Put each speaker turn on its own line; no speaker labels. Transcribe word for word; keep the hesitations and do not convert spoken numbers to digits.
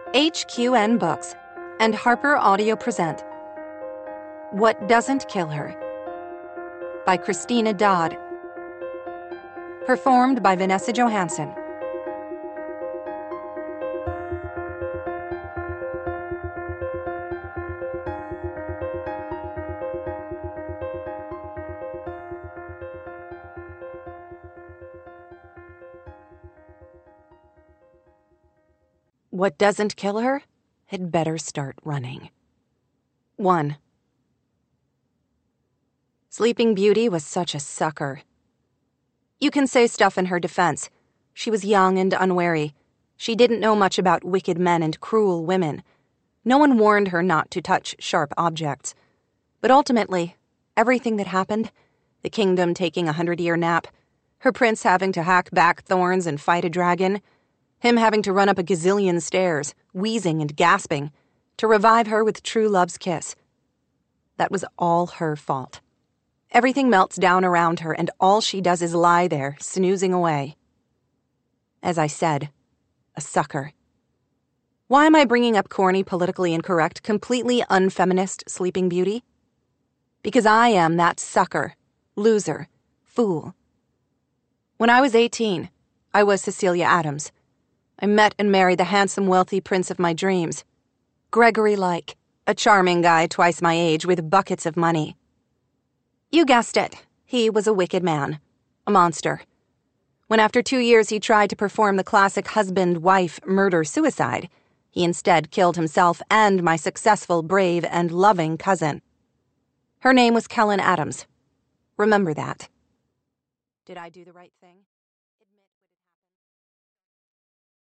H Q N Books and Harper Audio present What Doesn't Kill Her by Christina Dodd. Performed by Vanessa Johansson. What doesn't kill her had better start running. One. Sleeping Beauty was such a sucker. You can say stuff in her defense. She was young and unwary. She didn't know much about wicked men and cruel women. No one warned her not to touch sharp objects. But ultimately, everything that happened, the kingdom taking a hundred-year nap, her prince having to hack back thorns and fight a dragon, him having to run up a gazillion stairs, wheezing and gasping, to revive her with true love's kiss. That was all her fault. Everything melts down around her, and all she does is lie there, snoozing away. As I said, a sucker. Why am I bringing up corny, politically incorrect, completely unfeminist Sleeping Beauty? Because I am that sucker, loser, fool. When I was eighteen, I was Cecilia Adams. I met and married the handsome, wealthy prince of my dreams. Gregory Like, a charming guy twice my age with buckets of money. You guessed it, he was a wicked man, a monster. When after two years he tried to perform the classic husband-wife murder-suicide, he instead killed himself and my successful, brave, and loving cousin. Her name was Kellen Adams. Remember that. Did I do the right thing?